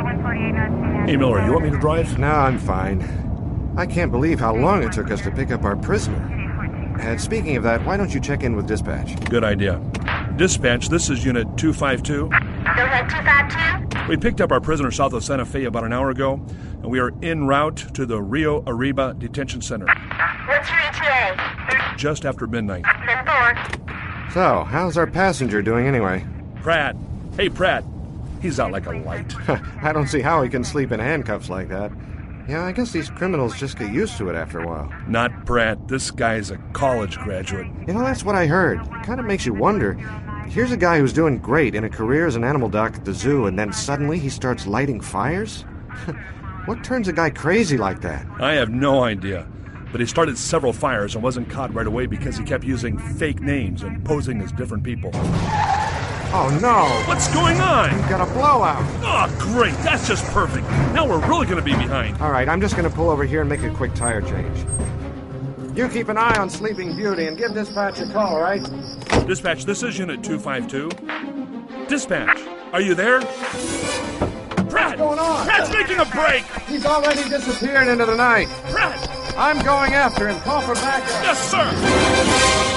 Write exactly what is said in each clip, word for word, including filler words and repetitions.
Hey, Miller, you want me to drive? No, I'm fine. I can't believe how long it took us to pick up our prisoner. And speaking of that, why don't you check in with dispatch? Good idea. Dispatch, this is Unit two five two. Go ahead, two five two. We picked up our prisoner south of Santa Fe about an hour ago, and we are en route to the Rio Arriba Detention Center. What's your E T A? Just after midnight. ten four. So, how's our passenger doing anyway? Pratt. Hey, Pratt. He's out like a light. I don't see how he can sleep in handcuffs like that. Yeah, I guess these criminals just get used to it after a while. Not Pratt. This guy's a college graduate. You know, that's what I heard. Kind of makes you wonder. Here's a guy who's doing great in a career as an animal doc at the zoo, and then suddenly he starts lighting fires? What turns a guy crazy like that? I have no idea. But he started several fires and wasn't caught right away because he kept using fake names and posing as different people. Oh, no! What's going on? We've got a blowout! Oh, great! That's just perfect. Now we're really going to be behind. All right, I'm just going to pull over here and make a quick tire change. You keep an eye on Sleeping Beauty and give dispatch a call, all right? Dispatch, this is Unit two five two. Dispatch, are you there? Pratt! What's going on? Pratt's making a break! He's already disappeared into the night. Pratt! I'm going after him. Call for backup. Yes, sir!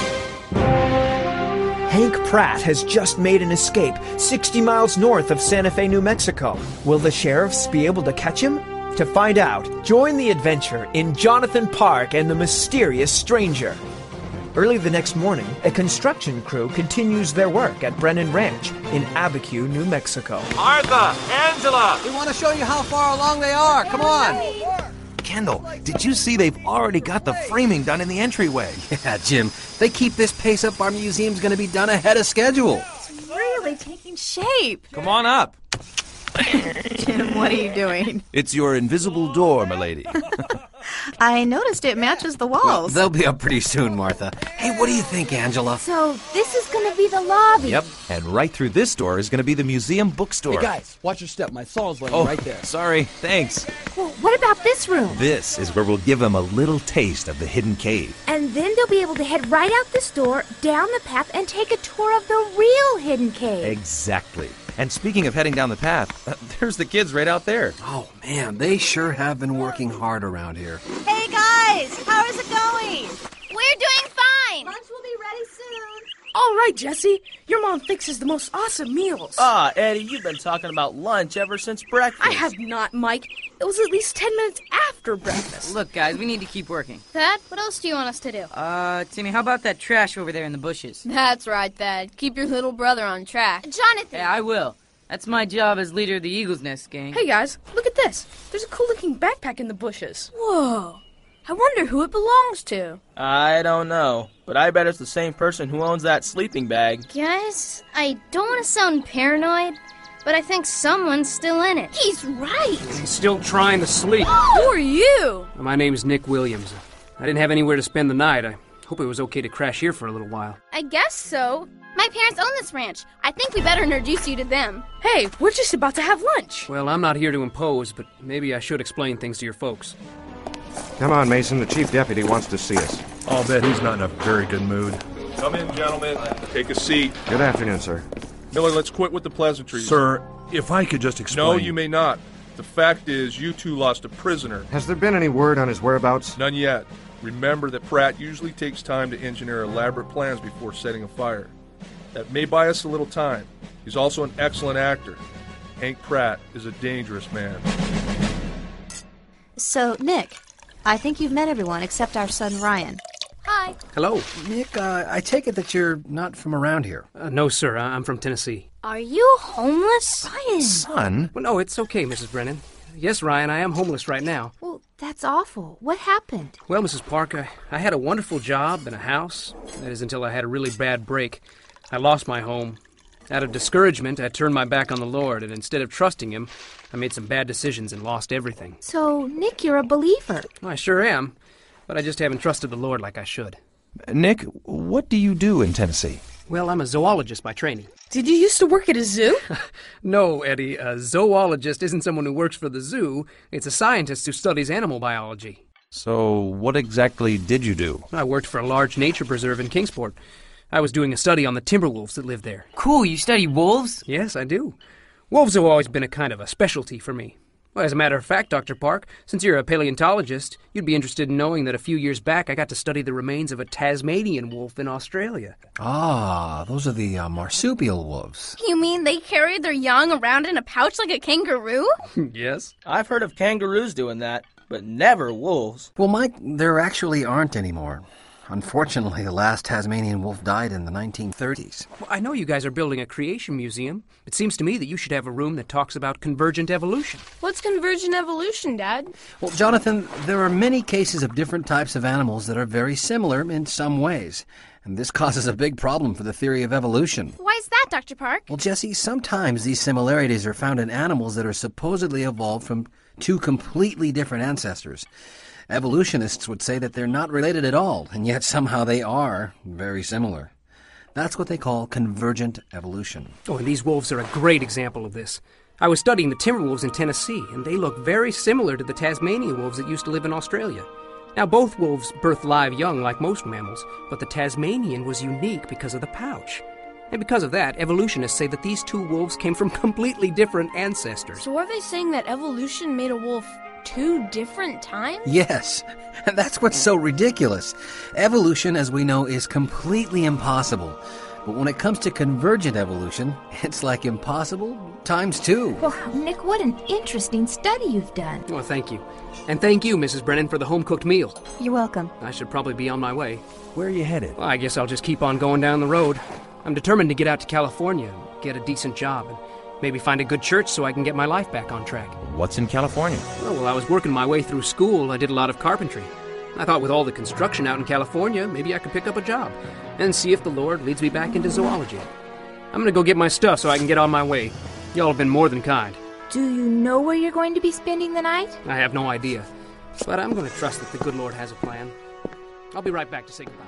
Hank Pratt has just made an escape sixty miles north of Santa Fe, New Mexico. Will the sheriffs be able to catch him? To find out, join the adventure in Jonathan Park and the Mysterious Stranger. Early the next morning, a construction crew continues their work at Brennan Ranch in Abiquiu, New Mexico. Martha! Angela! We want to show you how far along they are. Come on. Kendall, did you see they've already got the framing done in the entryway? Yeah, Jim. They keep this pace up, our museum's going to be done ahead of schedule. It's really taking shape. Come on up. Jim, what are you doing? It's your invisible door, milady. I noticed it matches the walls. Well, they'll be up pretty soon, Martha. Hey, what do you think, Angela? So this is going to be the lobby. Yep, and right through this door is going to be the museum bookstore. Hey, guys, watch your step. My saw's laying oh, right there. Sorry, thanks. Well, what about this room? This is where we'll give them a little taste of the hidden cave. And then they'll be able to head right out this door, down the path, and take a tour of the real hidden cave. Exactly. And speaking of heading down the path, uh, there's the kids right out there. Oh, man, they sure have been working hard around here. Hey, guys, how is it going? We're doing fine. Lunch will be ready soon. All right, Jesse. Your mom fixes the most awesome meals. Ah, Eddie, you've been talking about lunch ever since breakfast. I have not, Mike. It was at least ten minutes after breakfast. Look, guys, we need to keep working. Thad, what else do you want us to do? Uh, Timmy, how about that trash over there in the bushes? That's right, Thad. Keep your little brother on track. Jonathan! Yeah, I will. That's my job as leader of the Eagle's Nest gang. Hey, guys, look at this. There's a cool-looking backpack in the bushes. Whoa. I wonder who it belongs to. I don't know, but I bet it's the same person who owns that sleeping bag. Guys, I don't want to sound paranoid, but I think someone's still in it. He's right. He's still trying to sleep. Who are you? My name's Nick Williams. I didn't have anywhere to spend the night. I hope it was okay to crash here for a little while. I guess so. My parents own this ranch. I think we better introduce you to them. Hey, we're just about to have lunch. Well, I'm not here to impose, but maybe I should explain things to your folks. Come on, Mason. The chief deputy wants to see us. I'll bet he's not in a very good mood. Come in, gentlemen. Take a seat. Good afternoon, sir. Miller, let's quit with the pleasantries. Sir, if I could just explain... No, you may not. The fact is, you two lost a prisoner. Has there been any word on his whereabouts? None yet. Remember that Pratt usually takes time to engineer elaborate plans before setting a fire. That may buy us a little time. He's also an excellent actor. Hank Pratt is a dangerous man. So, Nick, I think you've met everyone except our son, Ryan. Hi. Hello. Nick, uh, I take it that you're not from around here. Uh, no, sir. I- I'm from Tennessee. Are you homeless? Ryan! Son? Well, no, it's okay, Missus Brennan. Yes, Ryan, I am homeless right now. Well, that's awful. What happened? Well, Missus Park, I, I had a wonderful job and a house. That is until I had a really bad break. I lost my home. Out of discouragement, I turned my back on the Lord, and instead of trusting Him, I made some bad decisions and lost everything. So, Nick, you're a believer. I sure am, but I just haven't trusted the Lord like I should. Nick, what do you do in Tennessee? Well, I'm a zoologist by training. Did you used to work at a zoo? No, Eddie, a zoologist isn't someone who works for the zoo. It's a scientist who studies animal biology. So, what exactly did you do? I worked for a large nature preserve in Kingsport. I was doing a study on the timber wolves that live there. Cool, you study wolves? Yes, I do. Wolves have always been a kind of a specialty for me. Well, as a matter of fact, Doctor Park, since you're a paleontologist, you'd be interested in knowing that a few years back I got to study the remains of a Tasmanian wolf in Australia. Ah, those are the uh, marsupial wolves. You mean they carried their young around in a pouch like a kangaroo? Yes. I've heard of kangaroos doing that, but never wolves. Well, Mike, there actually aren't anymore. Unfortunately, the last Tasmanian wolf died in the nineteen thirties. Well, I know you guys are building a creation museum. It seems to me that you should have a room that talks about convergent evolution. What's convergent evolution, Dad? Well, Jonathan, there are many cases of different types of animals that are very similar in some ways. And this causes a big problem for the theory of evolution. Why is that, Doctor Park? Well, Jessie, sometimes these similarities are found in animals that are supposedly evolved from two completely different ancestors. Evolutionists would say that they're not related at all, and yet somehow they are very similar. That's what they call convergent evolution. Oh, and these wolves are a great example of this. I was studying the timber wolves in Tennessee, and they look very similar to the Tasmanian wolves that used to live in Australia. Now, both wolves birth live young like most mammals, but the Tasmanian was unique because of the pouch. And because of that, evolutionists say that these two wolves came from completely different ancestors. So are they saying that evolution made a wolf two different times? Yes, and that's what's so ridiculous. Evolution, as we know, is completely impossible. But when it comes to convergent evolution, it's like impossible times two. Well, Nick, what an interesting study you've done. Well, thank you. And thank you, Missus Brennan, for the home-cooked meal. You're welcome. I should probably be on my way. Where are you headed? Well, I guess I'll just keep on going down the road. I'm determined to get out to California and get a decent job and maybe find a good church so I can get my life back on track. What's in California? Oh, well, I was working my way through school. I did a lot of carpentry. I thought with all the construction out in California, maybe I could pick up a job and see if the Lord leads me back into zoology. I'm gonna go get my stuff so I can get on my way. Y'all have been more than kind. Do you know where you're going to be spending the night? I have no idea, but I'm gonna trust that the good Lord has a plan. I'll be right back to say goodbye.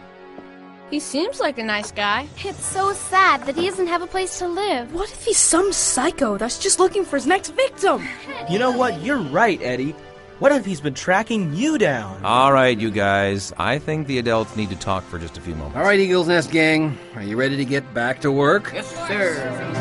He seems like a nice guy. It's so sad that he doesn't have a place to live. What if he's some psycho that's just looking for his next victim? You know what? You're right, Eddie. What if he's been tracking you down? All right, you guys. I think the adults need to talk for just a few moments. All right, Eagle's Nest gang. Are you ready to get back to work? Yes, sir.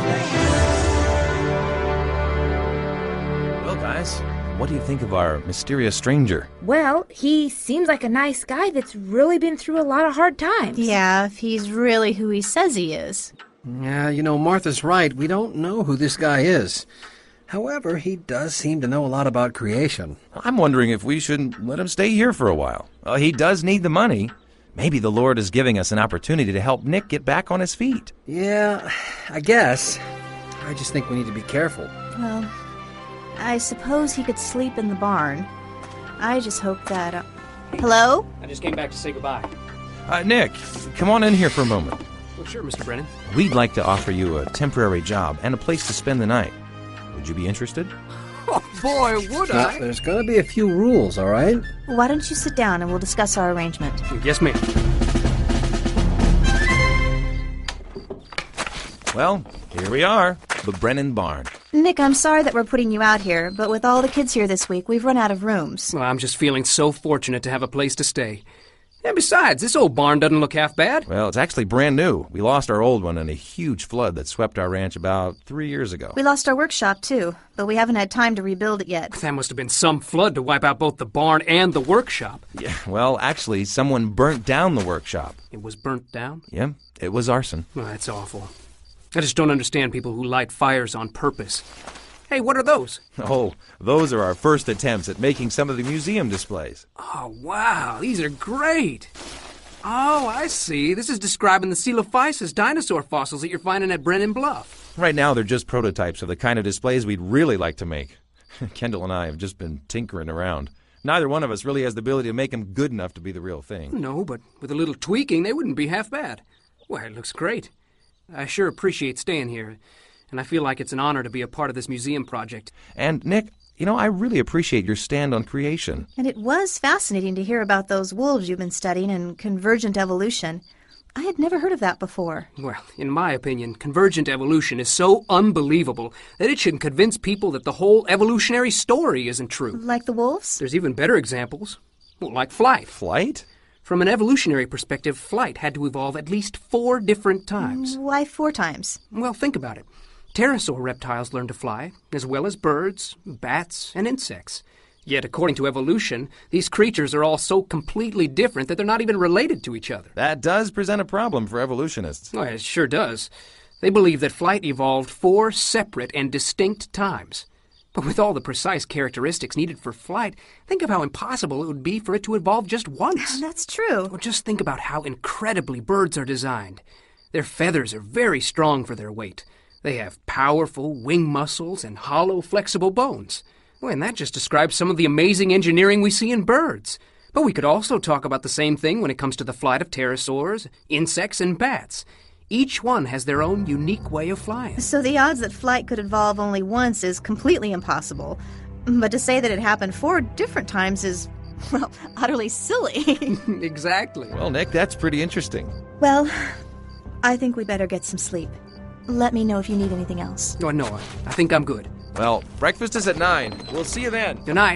Well, guys, what do you think of our mysterious stranger? Well, he seems like a nice guy that's really been through a lot of hard times. Yeah, if he's really who he says he is. Yeah, you know, Martha's right. We don't know who this guy is. However, he does seem to know a lot about creation. I'm wondering if we shouldn't let him stay here for a while. Uh, he does need the money. Maybe the Lord is giving us an opportunity to help Nick get back on his feet. Yeah, I guess. I just think we need to be careful. Well, I suppose he could sleep in the barn. I just hope that... Uh... Hello? I just came back to say goodbye. Uh, Nick, come on in here for a moment. Well, sure, Mister Brennan. We'd like to offer you a temporary job and a place to spend the night. Would you be interested? Oh, boy, would Now, I? there's going to be a few rules, all right? Why don't you sit down and we'll discuss our arrangement? Yes, ma'am. Well, here we are, the Brennan Barn. Nick, I'm sorry that we're putting you out here, but with all the kids here this week, we've run out of rooms. Well, I'm just feeling so fortunate to have a place to stay. And besides, this old barn doesn't look half bad. Well, it's actually brand new. We lost our old one in a huge flood that swept our ranch about three years ago. We lost our workshop, too, but we haven't had time to rebuild it yet. That must have been some flood to wipe out both the barn and the workshop. Yeah, well, actually, someone burnt down the workshop. It was burnt down? Yeah, it was arson. Well, that's awful. I just don't understand people who light fires on purpose. Hey, what are those? Oh, those are our first attempts at making some of the museum displays. Oh, wow, these are great. Oh, I see. This is describing the Coelophysis dinosaur fossils that you're finding at Brennan Bluff. Right now, they're just prototypes of the kind of displays we'd really like to make. Kendall and I have just been tinkering around. Neither one of us really has the ability to make them good enough to be the real thing. No, but with a little tweaking, they wouldn't be half bad. Well, it looks great. I sure appreciate staying here, and I feel like it's an honor to be a part of this museum project. And, Nick, you know, I really appreciate your stand on creation. And it was fascinating to hear about those wolves you've been studying and convergent evolution. I had never heard of that before. Well, in my opinion, convergent evolution is so unbelievable that it should convince people that the whole evolutionary story isn't true. Like the wolves? There's even better examples. Well, like flight. Flight? From an evolutionary perspective, flight had to evolve at least four different times. Why four times? Well, think about it. Pterosaur reptiles learn to fly, as well as birds, bats, and insects. Yet, according to evolution, these creatures are all so completely different that they're not even related to each other. That does present a problem for evolutionists. Oh, it sure does. They believe that flight evolved four separate and distinct times. But with all the precise characteristics needed for flight, think of how impossible it would be for it to evolve just once. That's true. Or just think about how incredibly birds are designed. Their feathers are very strong for their weight. They have powerful wing muscles and hollow, flexible bones. Well, and that just describes some of the amazing engineering we see in birds. But we could also talk about the same thing when it comes to the flight of pterosaurs, insects, and bats. Each one has their own unique way of flying. So the odds that flight could evolve only once is completely impossible. But to say that it happened four different times is, well, utterly silly. Exactly. Well, Nick, that's pretty interesting. Well, I think we better get some sleep. Let me know if you need anything else. Oh, no, I think I'm good. Well, breakfast is at nine. We'll see you then. Good night.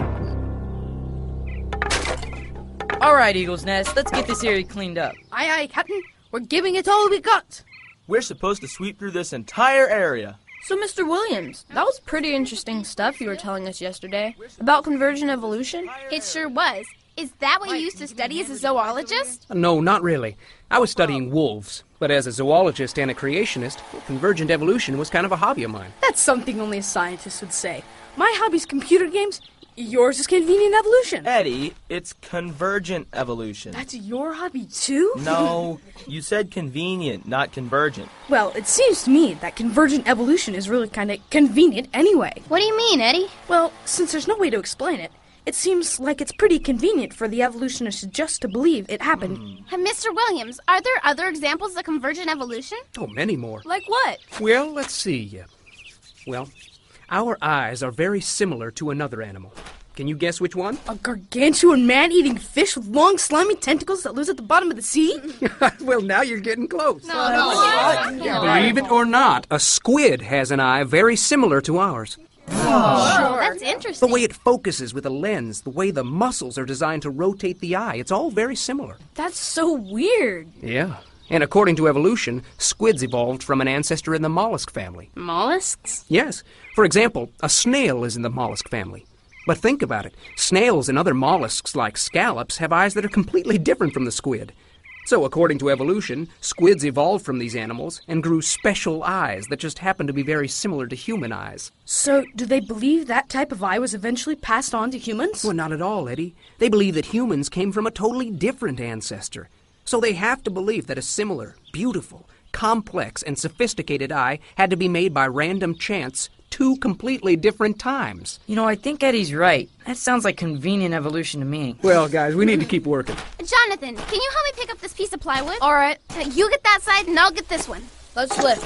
All right, Eagle's Nest, let's get this area cleaned up. Aye, aye, Captain. We're giving it all we got. We're supposed to sweep through this entire area. So, Mister Williams, that was pretty interesting stuff you were telling us yesterday about convergent evolution. It sure was. Is that what you used to study as a zoologist? No, not really. I was studying wolves, but as a zoologist and a creationist, convergent evolution was kind of a hobby of mine. That's something only a scientist would say. My hobby's computer games. Yours is convenient evolution. Eddie, it's convergent evolution. That's your hobby, too? No, you said convenient, not convergent. Well, it seems to me that convergent evolution is really kind of convenient anyway. What do you mean, Eddie? Well, since there's no way to explain it, it seems like it's pretty convenient for the evolutionists just to believe it happened. Mm. Mister Williams, are there other examples of convergent evolution? Oh, many more. Like what? Well, let's see. Well, our eyes are very similar to another animal. Can you guess which one? A gargantuan man-eating fish with long, slimy tentacles that lives at the bottom of the sea? Well, now you're getting close. No, no, no. no. Believe it or not, a squid has an eye very similar to ours. Oh, sure. That's interesting. The way it focuses with a lens, the way the muscles are designed to rotate the eye, it's all very similar. That's so weird. Yeah. And according to evolution, squids evolved from an ancestor in the mollusk family. Mollusks? Yes. For example, a snail is in the mollusk family. But think about it. Snails and other mollusks like scallops have eyes that are completely different from the squid. So, according to evolution, squids evolved from these animals and grew special eyes that just happen to be very similar to human eyes. So, do they believe that type of eye was eventually passed on to humans? Well, not at all, Eddie. They believe that humans came from a totally different ancestor. So they have to believe that a similar, beautiful, complex, and sophisticated eye had to be made by random chance two completely different times. You know, I think Eddie's right. That sounds like convenient evolution to me. Well, guys, we need to keep working. Jonathan, can you help me pick up this piece of plywood? All right. Uh, you get that side and I'll get this one. Let's lift.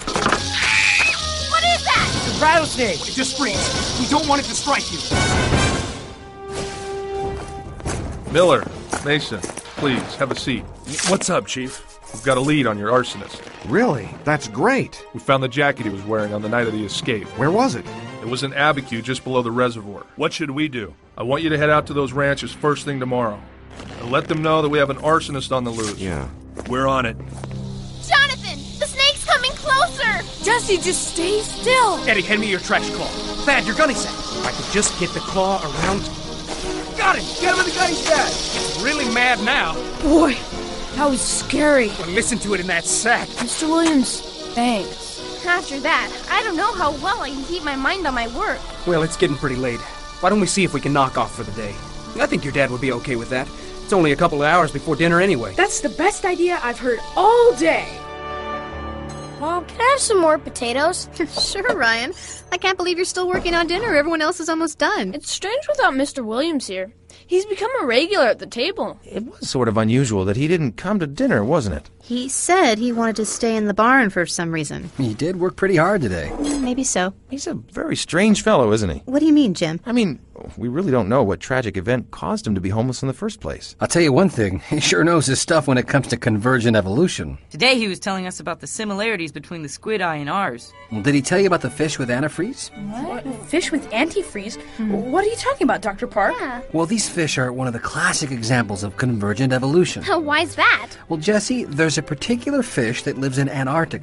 What is that? It's a rattlesnake. Just freeze. We don't want it to strike you. Miller, Mason, please, have a seat. What's up, Chief? We've got a lead on your arsonist. Really? That's great. We found the jacket he was wearing on the night of the escape. Where was it? It was in Abiquiu, just below the reservoir. What should we do? I want you to head out to those ranches first thing tomorrow. And let them know that we have an arsonist on the loose. Yeah. We're on it. Jonathan, the snake's coming closer! Jesse, just stay still! Eddie, hand me your trash claw. Thad, your gunny sack. If I could just get the claw around... Got him! Get him in the gunny sack! It's really mad now. Boy, that was scary. Well, listen to it in that sack. Mister Williams, thanks. After that, I don't know how well I can keep my mind on my work. Well, it's getting pretty late. Why don't we see if we can knock off for the day? I think your dad would be okay with that. It's only a couple of hours before dinner anyway. That's the best idea I've heard all day. Mom, can I have some more potatoes? Sure, Ryan. I can't believe you're still working on dinner. Everyone else is almost done. It's strange without Mister Williams here. He's become a regular at the table. It was sort of unusual that he didn't come to dinner, wasn't it? He said he wanted to stay in the barn for some reason. He did work pretty hard today. Maybe so. He's a very strange fellow, isn't he? What do you mean, Jim? I mean, we really don't know what tragic event caused him to be homeless in the first place. I'll tell you one thing. He sure knows his stuff when it comes to convergent evolution. Today he was telling us about the similarities between the squid eye and ours. Well, did he tell you about the fish with antifreeze? What? Fish with antifreeze? Mm. What are you talking about, Doctor Park? Yeah. Well, these fish are one of the classic examples of convergent evolution. Why's that? Well, Jesse, there's a particular fish that lives in Antarctica.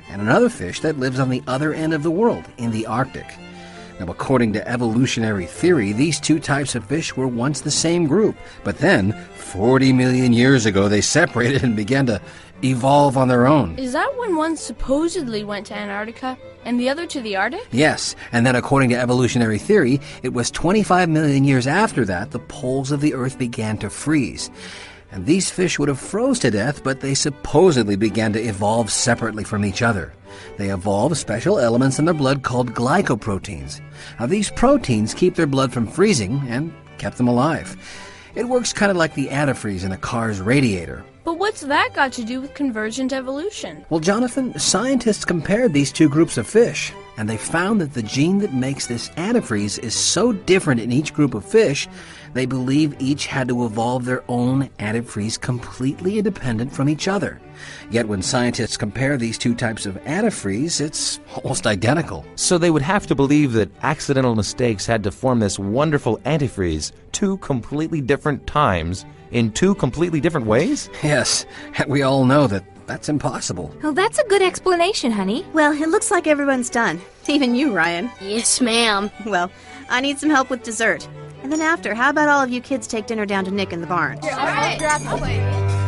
and another fish that lives on the other end of the world, in the Arctic. Now, according to evolutionary theory, these two types of fish were once the same group, but then, forty million years ago, they separated and began to evolve on their own. Is that when one supposedly went to Antarctica and the other to the Arctic? Yes, and then according to evolutionary theory, it was twenty-five million years after that the poles of the Earth began to freeze. And these fish would have froze to death, but they supposedly began to evolve separately from each other. They evolved special elements in their blood called glycoproteins. Now, these proteins keep their blood from freezing and kept them alive. It works kind of like the antifreeze in a car's radiator. But what's that got to do with convergent evolution? Well, Jonathan, scientists compared these two groups of fish, and they found that the gene that makes this antifreeze is so different in each group of fish, they believe each had to evolve their own antifreeze completely independent from each other. Yet when scientists compare these two types of antifreeze, it's almost identical. So they would have to believe that accidental mistakes had to form this wonderful antifreeze two completely different times in two completely different ways? Yes, and we all know that that's impossible. Well, that's a good explanation, honey. Well, it looks like everyone's done. Even you, Ryan. Yes, ma'am. Well, I need some help with dessert. And then after, how about all of you kids take dinner down to Nick in the barn? Yeah, all right. Grab the plate.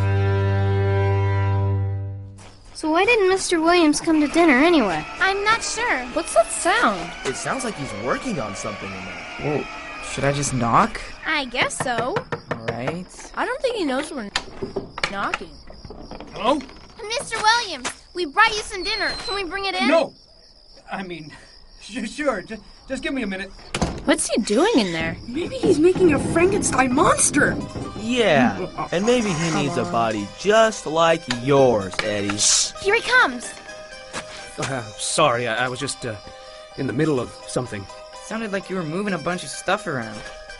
So why didn't Mister Williams come to dinner anyway? I'm not sure. What's that sound? It sounds like he's working on something in there. Whoa, should I just knock? I guess so. All right. I don't think he knows we're knocking. Hello? Mister Williams, we brought you some dinner. Can we bring it in? No. I mean, sh- sure. Just, just give me a minute. What's he doing in there? Maybe he's making a Frankenstein monster. Yeah, and maybe he needs a body just like yours, Eddie. Here he comes. Uh, sorry, I, I was just uh, in the middle of something. Sounded like you were moving a bunch of stuff around.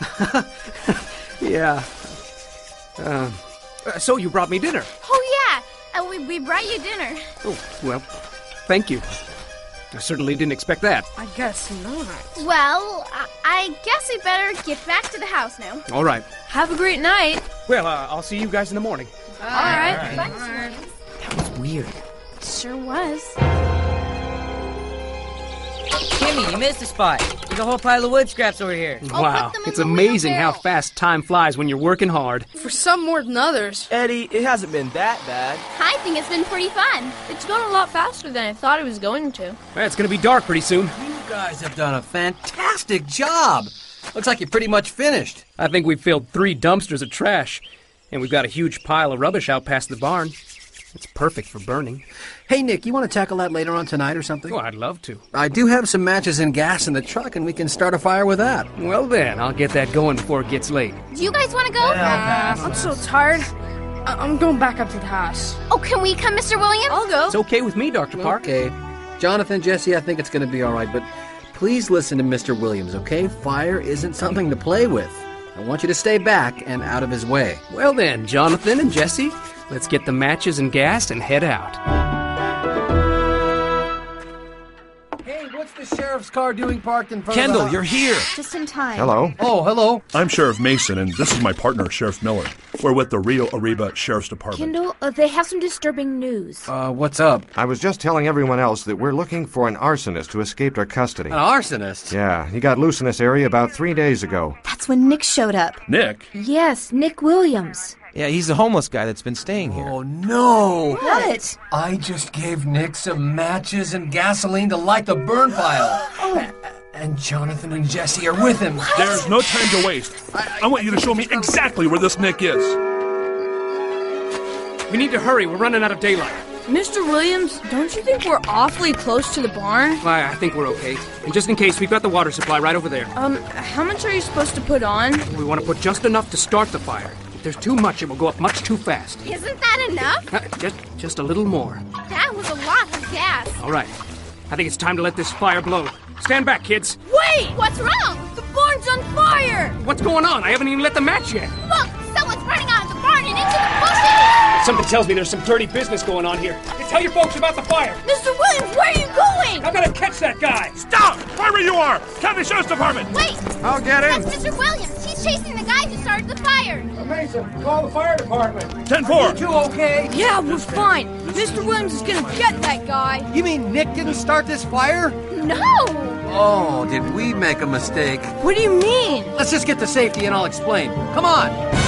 Yeah. Uh, uh, so you brought me dinner. Oh, yeah. Uh, we, we brought you dinner. Oh, well, thank you. I certainly didn't expect that. I guess not. Well, I, I guess we better get back to the house now. All right. Have a great night. Well, uh, I'll see you guys in the morning. All right. right. Bye, Mister Williams. That was weird. Sure was. Kimmy, you missed a spot. There's a whole pile of wood scraps over here. Wow, it's amazing how fast time flies when you're working hard. For some more than others. Eddie, it hasn't been that bad. I think it's been pretty fun. It's gone a lot faster than I thought it was going to. Well, it's going to be dark pretty soon. You guys have done a fantastic job. Looks like you're pretty much finished. I think we've filled three dumpsters of trash, and we've got a huge pile of rubbish out past the barn. It's perfect for burning. Hey, Nick, you want to tackle that later on tonight or something? Oh, I'd love to. I do have some matches and gas in the truck, and we can start a fire with that. Well, then, I'll get that going before it gets late. Do you guys want to go? Uh, I'm so tired. I- I'm going back up to the house. Oh, can we come, Mister Williams? I'll go. It's okay with me, Doctor Park. Okay. Jonathan, Jesse, I think it's going to be all right, but please listen to Mister Williams, okay? Fire isn't something to play with. I want you to stay back and out of his way. Well then, Jonathan and Jesse, let's get the matches and gas and head out. Hey, what's the sheriff's car doing parked in front Kendall, of the you're here. Just in time. Hello. Oh, hello. I'm Sheriff Mason, and this is my partner, Sheriff Miller. We're with the Rio Arriba Sheriff's Department. Kendall, uh, they have some disturbing news. Uh, what's up? I was just telling everyone else that we're looking for an arsonist who escaped our custody. An arsonist? Yeah, he got loose in this area about three days ago. That's when Nick showed up. Nick? Yes, Nick Williams. Yeah, he's the homeless guy that's been staying here. Oh, no. What? I just gave Nick some matches and gasoline to light the burn pile. Oh. And Jonathan and Jesse are with him. What? There's no time to waste. I, I want you to show me exactly where this Nick is. We need to hurry. We're running out of daylight. Mister Williams, don't you think we're awfully close to the barn? Well, I think we're okay. And just in case, we've got the water supply right over there. Um, how much are you supposed to put on? We want to put just enough to start the fire. If there's too much, it will go up much too fast. Isn't that enough? Uh, just, just a little more. That was a lot of gas. All right. I think it's time to let this fire blow. Stand back, kids. Wait! What's wrong? The barn's on fire! What's going on? I haven't even lit the match yet. Look! Someone's running out of the barn and into the bushes! Something tells me there's some dirty business going on here. Hey, tell your folks about the fire. Mister Williams, where are you going? I gotta catch that guy. Stop! Wherever you are! County Sheriff's Department! Wait! I'll get him! That's Mister Williams. He's chasing the guys who started the fire. Mason, call the fire department. ten four. You two okay? Yeah, we're fine. Mister Williams is gonna get that guy. You mean Nick didn't start this fire? No! Oh, did we make a mistake? What do you mean? Let's just get to safety and I'll explain. Come on!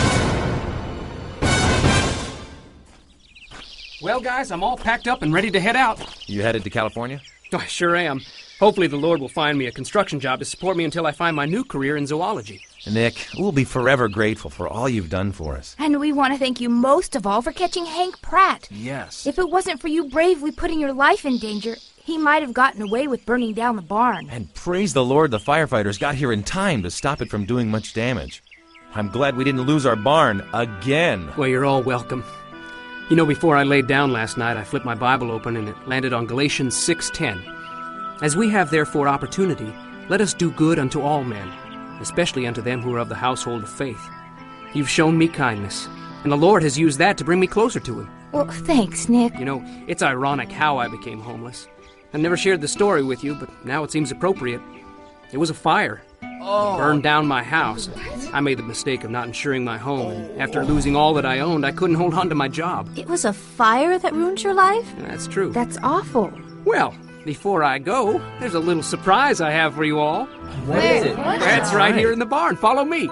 Well, guys, I'm all packed up and ready to head out. You headed to California? Oh, I sure am. Hopefully the Lord will find me a construction job to support me until I find my new career in zoology. Nick, we'll be forever grateful for all you've done for us. And we want to thank you most of all for catching Hank Pratt. Yes. If it wasn't for you bravely putting your life in danger, he might have gotten away with burning down the barn. And praise the Lord the firefighters got here in time to stop it from doing much damage. I'm glad we didn't lose our barn again. Well, you're all welcome. You know, before I laid down last night, I flipped my Bible open and it landed on Galatians six ten. As we have therefore opportunity, let us do good unto all men, especially unto them who are of the household of faith. You've shown me kindness, and the Lord has used that to bring me closer to Him. Well, thanks, Nick. You know, it's ironic how I became homeless. I never shared the story with you, but now it seems appropriate. It was a fire. Oh. Burned down my house. I made the mistake of not insuring my home, and after losing all that I owned, I couldn't hold on to my job. It was a fire that ruined your life? That's true. That's awful. Well, before I go, there's a little surprise I have for you all. What is it? That's right here in the barn. Follow me.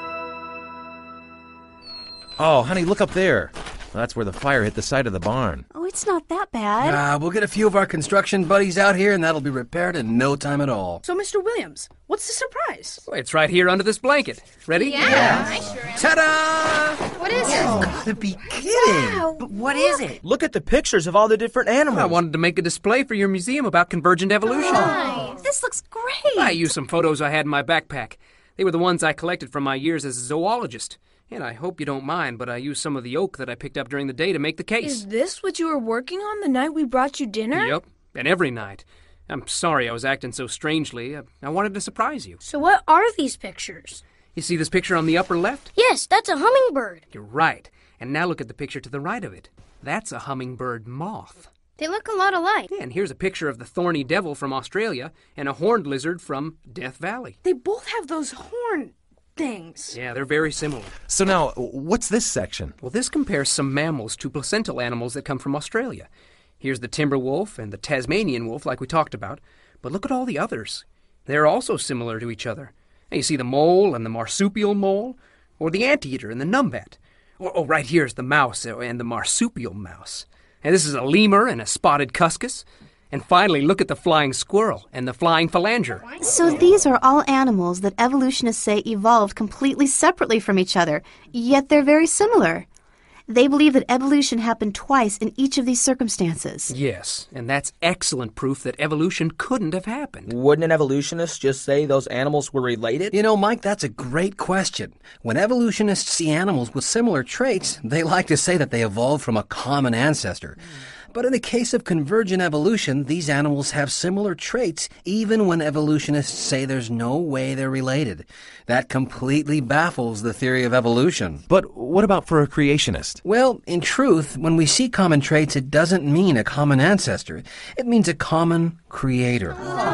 Oh, honey, look up there. Well, that's where the fire hit the side of the barn. Oh, it's not that bad. Uh, we'll get a few of our construction buddies out here and that'll be repaired in no time at all. So, Mister Williams, what's the surprise? Oh, it's right here under this blanket. Ready? Yeah, yeah. I sure am. Ta-da! What is You've it? gotta be kidding. Wow. But what is it? Look at the pictures of all the different animals. I wanted to make a display for your museum about convergent evolution. Nice. This looks great. I used some photos I had in my backpack. They were the ones I collected from my years as a zoologist. And I hope you don't mind, but I used some of the oak that I picked up during the day to make the case. Is this what you were working on the night we brought you dinner? Yep, and every night. I'm sorry I was acting so strangely. I, I wanted to surprise you. So what are these pictures? You see this picture on the upper left? Yes, that's a hummingbird. You're right. And now look at the picture to the right of it. That's a hummingbird moth. They look a lot alike. Yeah, and here's a picture of the thorny devil from Australia and a horned lizard from Death Valley. They both have those horn things. Yeah, they're very similar. So now, what's this section? Well, this compares some mammals to placental animals that come from Australia. Here's the timber wolf and the Tasmanian wolf, like we talked about. But look at all the others. They're also similar to each other. Now, you see the mole and the marsupial mole, or the anteater and the numbat. Or, oh, right here's the mouse and the marsupial mouse. And this is a lemur and a spotted cuscus. And finally, look at the flying squirrel and the flying phalanger. So these are all animals that evolutionists say evolved completely separately from each other, yet they're very similar. They believe that evolution happened twice in each of these circumstances. Yes, and that's excellent proof that evolution couldn't have happened. Wouldn't an evolutionist just say those animals were related? You know, Mike, that's a great question. When evolutionists see animals with similar traits, they like to say that they evolved from a common ancestor. But in the case of convergent evolution, these animals have similar traits even when evolutionists say there's no way they're related. That completely baffles the theory of evolution. But what about for a creationist? Well, in truth, when we see common traits, it doesn't mean a common ancestor. It means a common creator.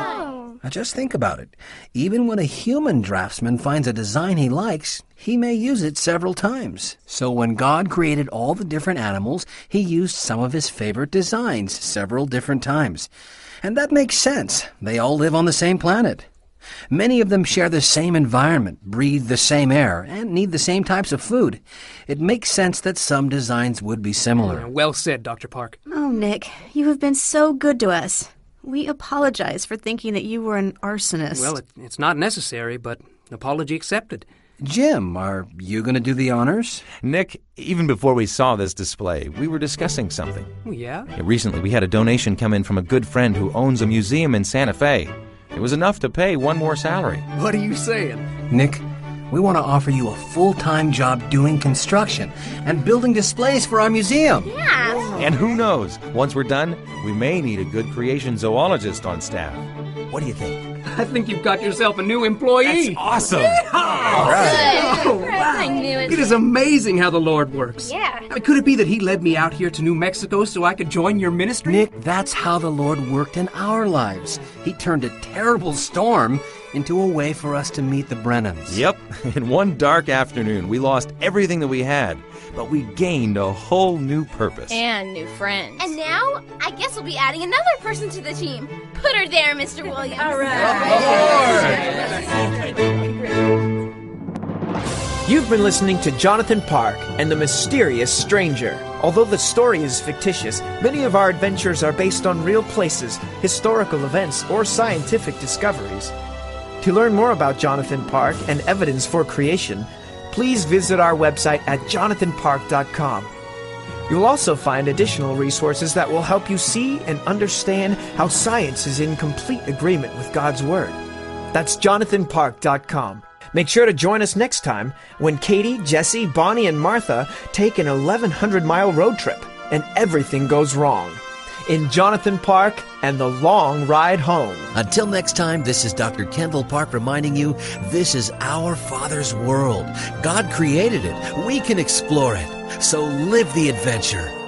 Now just think about it. Even when a human draftsman finds a design he likes, he may use it several times. So when God created all the different animals, he used some of his favorite designs several different times. And that makes sense. They all live on the same planet. Many of them share the same environment, breathe the same air, and need the same types of food. It makes sense that some designs would be similar. Well said, Doctor Park. Oh, Nick, you have been so good to us. We apologize for thinking that you were an arsonist. Well, it, it's not necessary, but apology accepted. Jim, are you going to do the honors? Nick, even before we saw this display, we were discussing something. Oh, yeah? Yeah, recently, we had a donation come in from a good friend who owns a museum in Santa Fe. It was enough to pay one more salary. What are you saying? Nick, we want to offer you a full-time job doing construction and building displays for our museum. Yeah. And who knows, once we're done, we may need a good creation zoologist on staff. What do you think? I think you've got yourself a new employee. That's awesome. All right. Oh, wow. I knew it. It is amazing how the Lord works. Yeah. I mean, could it be that he led me out here to New Mexico so I could join your ministry? Nick, that's how the Lord worked in our lives. He turned a terrible storm into a way for us to meet the Brennans. Yep. In one dark afternoon, we lost everything that we had, but we gained a whole new purpose. And new friends. And now, I guess we'll be adding another person to the team. Put her there, Mister Williams. All You've been listening to Jonathan Park and the Mysterious Stranger. Although the story is fictitious, many of our adventures are based on real places, historical events, or scientific discoveries. To learn more about Jonathan Park and evidence for creation, please visit our website at jonathan park dot com. You'll also find additional resources that will help you see and understand how science is in complete agreement with God's Word. That's jonathan park dot com. Make sure to join us next time when Katie, Jesse, Bonnie, and Martha take an eleven hundred mile road trip and everything goes wrong in Jonathan Park and the Long Ride Home. Until next time, this is Doctor Kendall Park reminding you this is our Father's world. God created it. We can explore it. So live the adventure.